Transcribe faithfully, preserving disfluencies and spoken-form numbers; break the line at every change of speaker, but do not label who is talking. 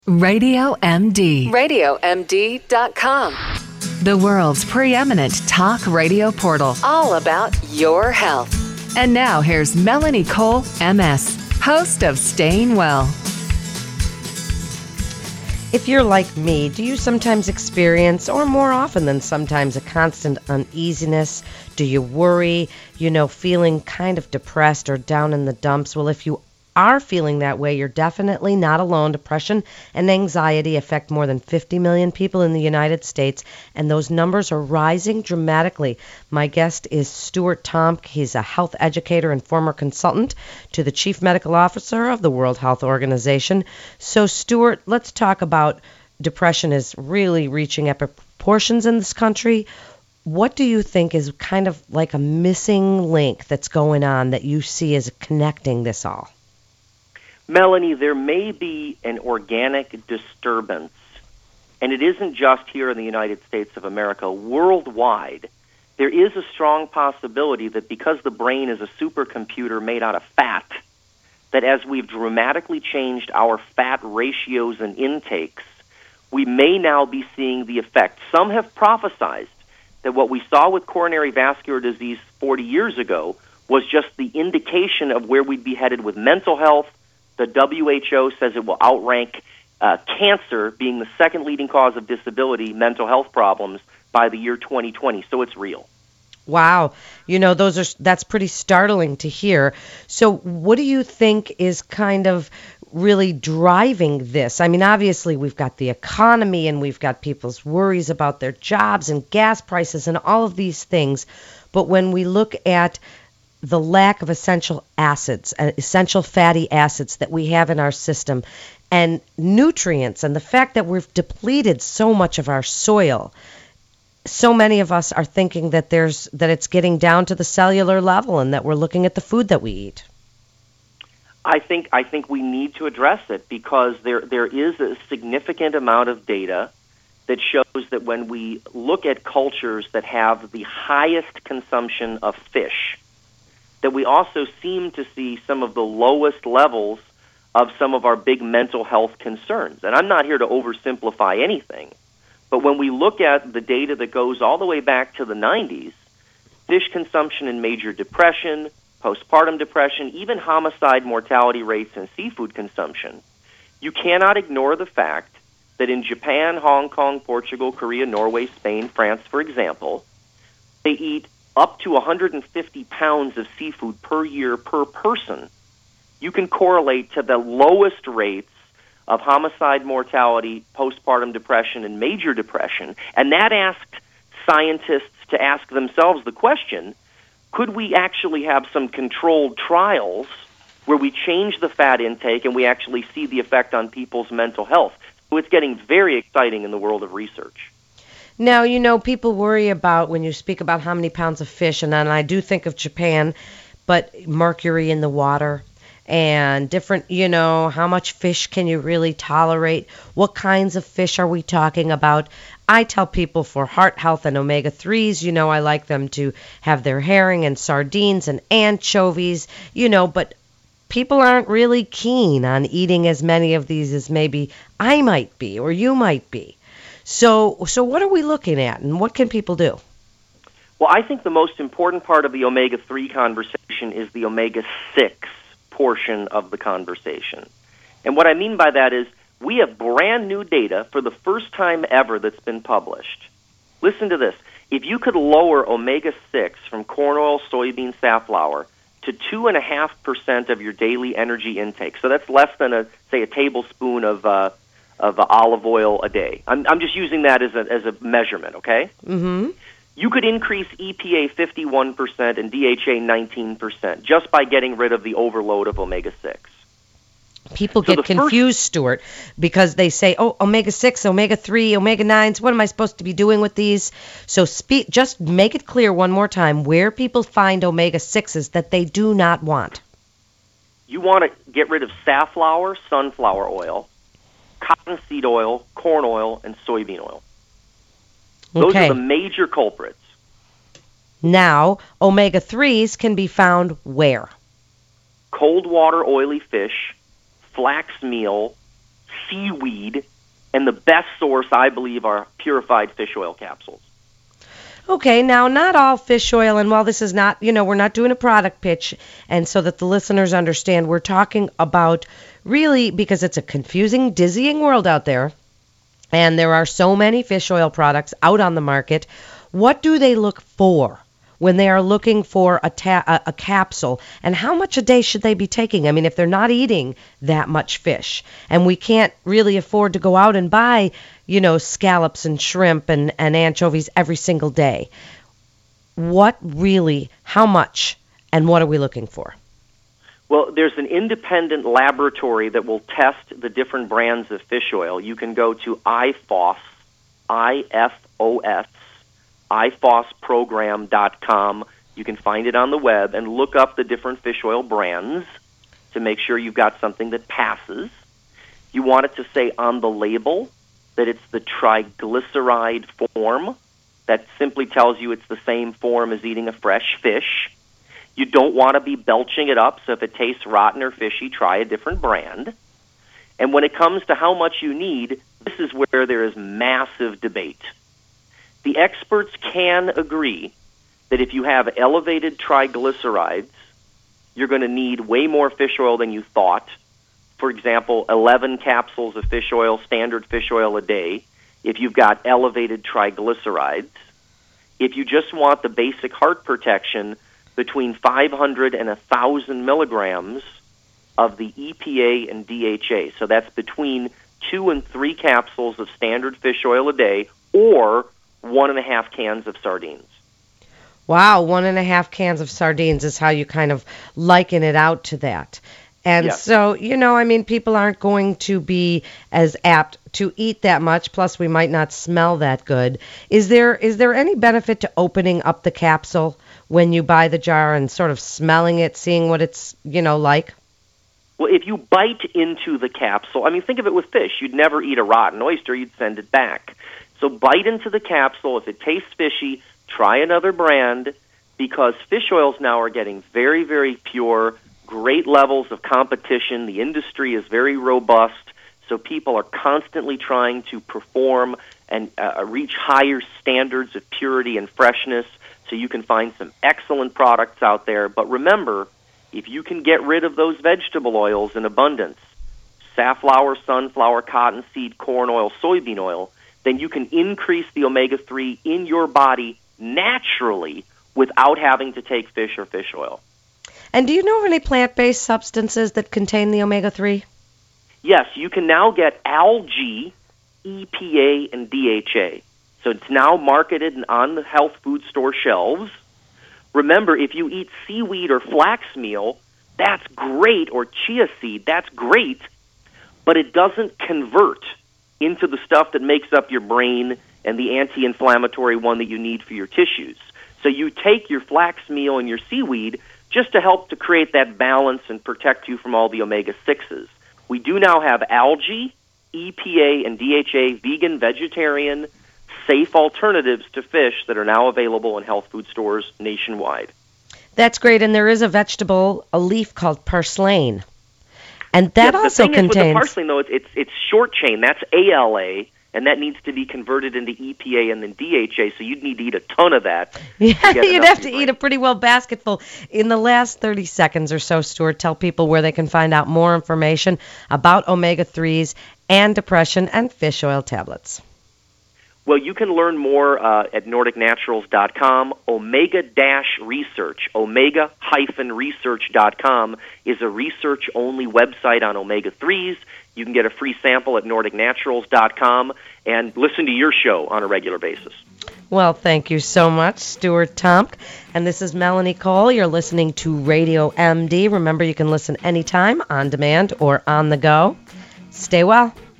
Radio M D.
radio m d dot com.
The world's preeminent talk radio portal.
All about your health.
And now here's Melanie Cole, M S, host of Staying Well.
If you're like me, do you sometimes experience, or more often than sometimes, a constant uneasiness? Do you worry, you know, feeling kind of depressed or down in the dumps? Well, if you are feeling that way, you're definitely not alone. Depression and anxiety affect more than fifty million people in the United States, and those numbers are rising dramatically. My guest is Stuart Tomc. He's a health educator and former consultant to the Chief Medical Officer of the World Health Organization. So, Stuart, let's talk about depression is really reaching epic proportions in this country. What do you think is kind of like a missing link that's going on that you see as connecting this all?
Melanie, there may be an organic disturbance, and it isn't just here in the United States of America. Worldwide, there is a strong possibility that because the brain is a supercomputer made out of fat, that as we've dramatically changed our fat ratios and intakes, we may now be seeing the effect. Some have prophesized that what we saw with coronary vascular disease forty years ago was just the indication of where we'd be headed with mental health. The W H O says it will outrank uh, cancer being the second leading cause of disability, mental health problems, by the year twenty twenty. So it's real.
Wow. You know, those are that's pretty startling to hear. So what do you think is kind of really driving this? I mean, obviously, we've got the economy and we've got people's worries about their jobs and gas prices and all of these things. But when we look at the lack of essential acids, uh, essential fatty acids that we have in our system, and nutrients, and the fact that we've depleted so much of our soil, so many of us are thinking that there's that it's getting down to the cellular level, and that we're looking at the food that we eat.
I think I think we need to address it because there there is a significant amount of data that shows that when we look at cultures that have the highest consumption of fish, that we also seem to see some of the lowest levels of some of our big mental health concerns. And I'm not here to oversimplify anything, but when we look at the data that goes all the way back to the nineties, fish consumption and major depression, postpartum depression, even homicide mortality rates and seafood consumption, you cannot ignore the fact that in Japan, Hong Kong, Portugal, Korea, Norway, Spain, France, for example, they eat up to one hundred fifty pounds of seafood per year per person. You can correlate to the lowest rates of homicide mortality, postpartum depression, and major depression. And that asked scientists to ask themselves the question, could we actually have some controlled trials where we change the fat intake and we actually see the effect on people's mental health? So it's getting very exciting in the world of research.
Now, you know, people worry about when you speak about how many pounds of fish, and then I do think of Japan, but mercury in the water and different, you know, how much fish can you really tolerate? What kinds of fish are we talking about? I tell people for heart health and omega threes, you know, I like them to have their herring and sardines and anchovies, you know, but people aren't really keen on eating as many of these as maybe I might be or you might be. So so what are we looking at, and what can people do?
Well, I think the most important part of the omega three conversation is the omega six portion of the conversation. And what I mean by that is we have brand new data for the first time ever that's been published. Listen to this. If you could lower omega six from corn oil, soybean, safflower to two point five percent of your daily energy intake, so that's less than, a say, a tablespoon of uh, of uh, olive oil a day. I'm, I'm just using that as a, as a measurement, okay?
Mm-hmm.
You could increase E P A fifty-one percent and D H A nineteen percent just by getting rid of the overload of omega six.
People
So
get
the
confused, Stuart, because they say, oh, omega six, omega three, omega nines, what am I supposed to be doing with these? So speak, just make it clear one more time where people find omega sixes that they do not want.
You want to get rid of safflower, sunflower oil, cottonseed oil, corn oil, and soybean oil. Those
Okay.
are the major culprits.
Now, omega threes can be found where?
Cold water oily fish, flax meal, seaweed, and the best source, I believe, are purified fish oil capsules.
Okay, now not all fish oil, and while this is not, you know, we're not doing a product pitch, and so that the listeners understand, we're talking about really, because it's a confusing, dizzying world out there, and there are so many fish oil products out on the market. What do they look for when they are looking for a, ta- a, a capsule, and how much a day should they be taking? I mean, if they're not eating that much fish, and we can't really afford to go out and buy, you know, scallops and shrimp and, and anchovies every single day, what really, how much, and what are we looking for?
Well, there's an independent laboratory that will test the different brands of fish oil. You can go to I F O S, I F O S, I F O S program dot com. You can find it on the web and look up the different fish oil brands to make sure you've got something that passes. You want it to say on the label that it's the triglyceride form. That simply tells you it's the same form as eating a fresh fish. You don't want to be belching it up, so if it tastes rotten or fishy, try a different brand. And when it comes to how much you need, this is where there is massive debate. The experts can agree that if you have elevated triglycerides, you're going to need way more fish oil than you thought. For example, eleven capsules of fish oil, standard fish oil a day, if you've got elevated triglycerides. If you just want the basic heart protection, between five hundred and one thousand milligrams of the E P A and D H A. So that's between two and three capsules of standard fish oil a day, or one and a half cans of sardines.
Wow, one and a half cans of sardines is how you kind of liken it out to that. And
yes.
So, you know, I mean, people aren't going to be as apt to eat that much, plus we might not smell that good. Is there is there any benefit to opening up the capsule when you buy the jar and sort of smelling it, seeing what it's, you know, like?
Well, if you bite into the capsule, I mean, think of it with fish. You'd never eat a rotten oyster. You'd send it back. So bite into the capsule. If it tastes fishy, try another brand, because fish oils now are getting very, very pure, great levels of competition. The industry is very robust, so people are constantly trying to perform and uh, reach higher standards of purity and freshness, so you can find some excellent products out there. But remember, if you can get rid of those vegetable oils in abundance, safflower, sunflower, cottonseed, corn oil, soybean oil, then you can increase the omega three in your body naturally without having to take fish or fish oil.
And do you know of any plant-based substances that contain the omega three?
Yes, you can now get algae, E P A, and D H A. So it's now marketed on the health food store shelves. Remember, if you eat seaweed or flax meal, that's great, or chia seed, that's great, but it doesn't convert into the stuff that makes up your brain and the anti-inflammatory one that you need for your tissues. So you take your flax meal and your seaweed just to help to create that balance and protect you from all the omega sixes. We do now have algae, E P A, and D H A, vegan, vegetarian, safe alternatives to fish that are now available in health food stores nationwide.
That's great, and there is a vegetable, a leaf called purslane. And that
yeah,
also
the thing
contains...
Is with the parsley, though, it's, it's, it's short chain. That's A L A, and that needs to be converted into E P A and then D H A, so you'd need to eat a ton of that.
Yeah, you'd have to eat a pretty well basketful. In the last thirty seconds or so, Stuart, tell people where they can find out more information about omega threes and depression and fish oil tablets.
Well, you can learn more uh, at nordic naturals dot com. Omega-research, omega dash research dot com is a research-only website on omega threes. You can get a free sample at nordic naturals dot com and listen to your show on a regular basis.
Well, thank you so much, Stuart Tomc. And this is Melanie Cole. You're listening to Radio M D. Remember, you can listen anytime, on demand or on the go. Stay well.